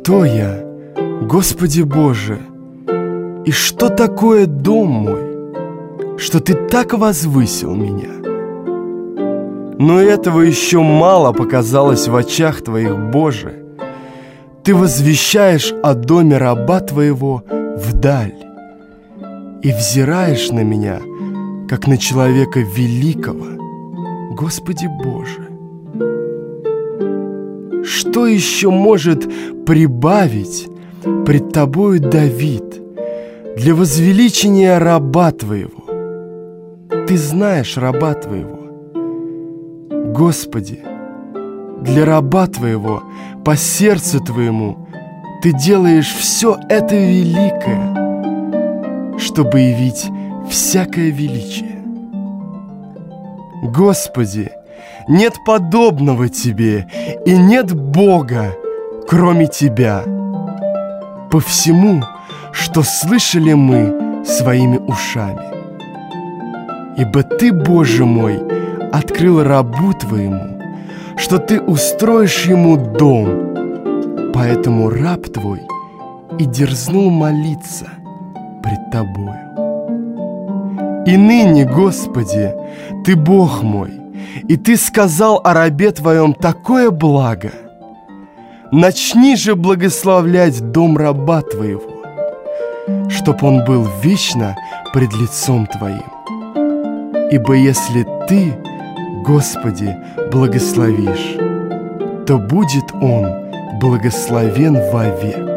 Кто я, Господи Боже, и что такое дом мой, что Ты так возвысил меня? Но этого еще мало показалось в очах Твоих, Боже. Ты возвещаешь о доме раба Твоего вдаль и взираешь на меня, как на человека великого, Господи Боже. Что еще может прибавить пред Тобою Давид для возвеличения раба Твоего? Ты знаешь раба Твоего. Господи, для раба Твоего, по сердцу Твоему, Ты делаешь все это великое, чтобы явить всякое величие. Господи, нет подобного Тебе, и нет Бога, кроме Тебя. По всему, что слышали мы своими ушами. Ибо Ты, Боже мой, открыл рабу Твоему, что Ты устроишь ему дом, поэтому раб Твой и дерзнул молиться пред Тобою. И ныне, Господи, Ты Бог мой, и Ты сказал о рабе Твоем такое благо. Начни же благословлять дом раба Твоего, чтоб он был вечно пред лицом Твоим. Ибо если Ты, Господи, благословишь, то будет он благословен вовек.